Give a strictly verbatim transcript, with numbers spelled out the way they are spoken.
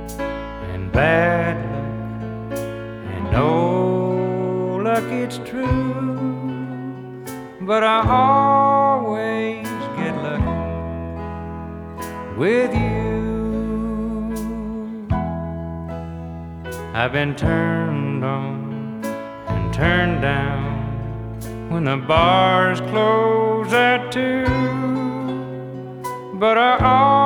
and bad luck, and no luck, it's true. But I always get lucky with you. I've been turned on and turned down when the bars close at two, but I